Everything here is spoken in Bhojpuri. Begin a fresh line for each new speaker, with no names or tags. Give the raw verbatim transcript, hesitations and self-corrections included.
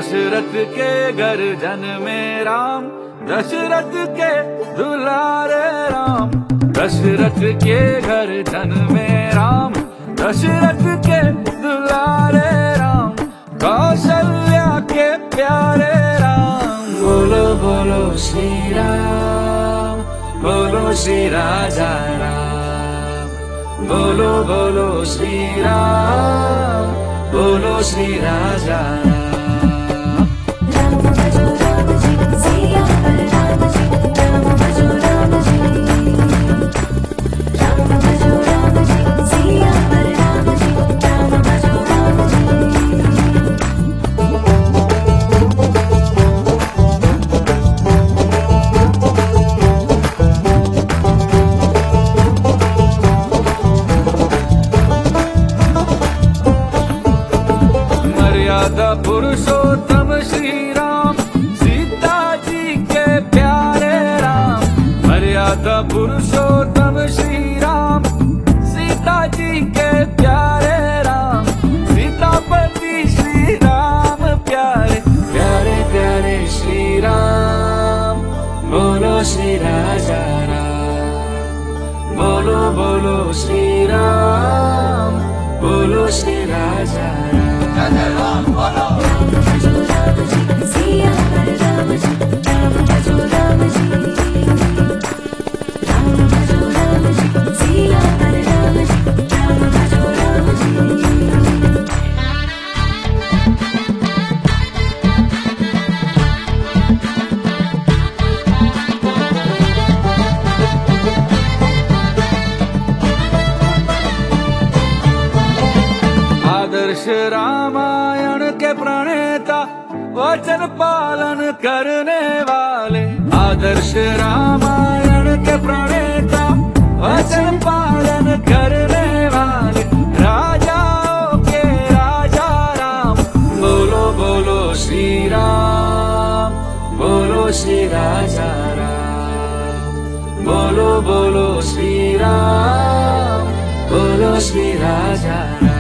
दशरथ के घर जन्मे राम, दशरथ के दुलारे राम। दशरथ के घर जन्मे राम, दशरथ के दुलारे राम। कौशल्या के प्यारे राम। बोलो बोलो श्री राम, बोलो श्री राजा राम। बोलो बोलो श्री राम, बोलो श्री राजा राम। मर्यादा पुरुषोत्तम श्री राम, सीता जी के प्यारे राम। मर्यादा पुरुषोत्तम श्री राम, सीता जी के प्यारे राम। सीतापति श्री राम प्यारे प्यारे प्यारे श्री राम। बोलो श्री राजा राम, बोलो बोलो श्री राम, बोलो श्री राजा राम। राम बोलो सिया राम जी, राम भजो राम जी, राम भजो राम जी, सिया राम जी, राम भजो राम जी। आदर्श रामायण के प्रणेता, वचन पालन करने वाले। आदर्श रामायण के प्रणेता, वचन पालन करने वाले। राजाओं के राजा राम। बोलो बोलो श्री राम, बोलो श्री राजा राम। बोलो बोलो श्री राम, बोलो श्री राजा राम।